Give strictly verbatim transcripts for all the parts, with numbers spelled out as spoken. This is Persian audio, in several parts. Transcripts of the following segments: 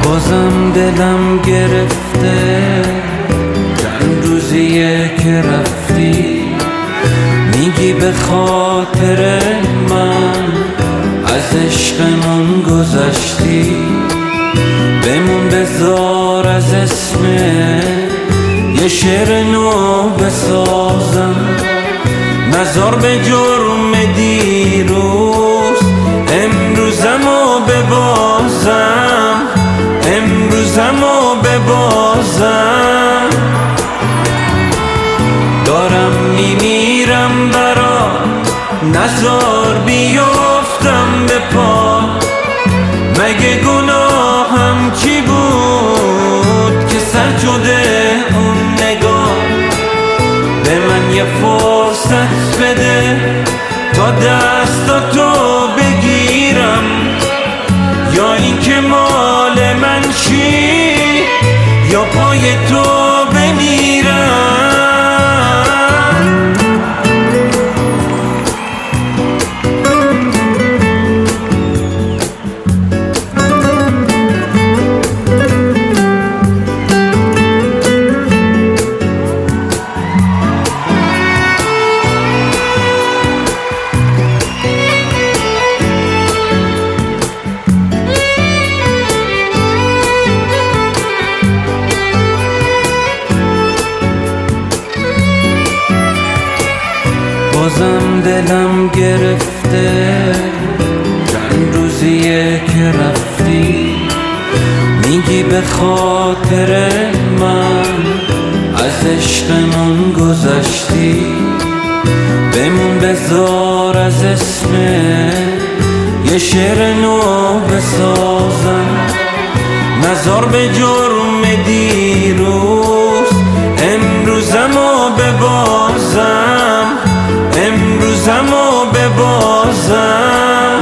بازم دلم گرفته چند روزیه که رفتی، میگی به خاطر من از عشقمون گذشتی. بمون بذار از اسمه یه شعر نو بسازم، نذار به جرم دیروز امروزمو ببازم، امروزمو ببازم. دارم میمیرم برات، نذار بیافتم به پا. مگه گناهم چی بود که سر شده اون نگاه؟ به من یه فرصت بده تا دستاتو بگیرم، یا این که مال من چی، یا پای تو بمیرم. بازم دلم گرفته چند روزیه که رفتی، میگی به خاطر من از عشقمون گذشتی. بمون بذار از اسمه یه شعر نو بسازم، نذار به جرم دیروز امروزمو ببازم، امروزمو ببازم.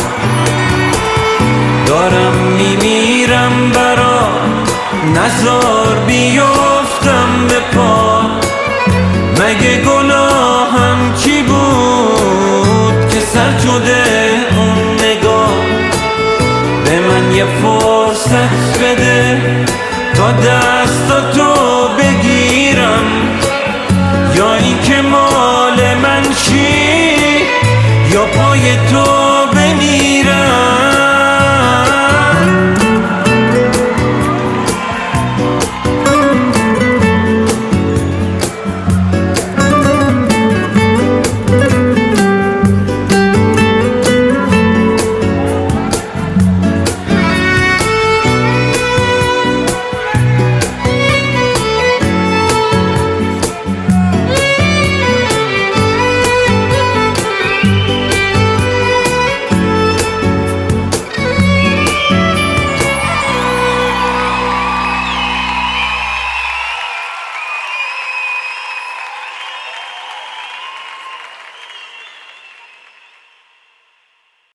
دارم میمیرم برات، نذار بیافتم به پا. مگه گناهم چی بود که سر شده اون نگاه؟ به من یه فرصت بده تا دستاتو بگیرم، یا این که مال من چی، یا پای تو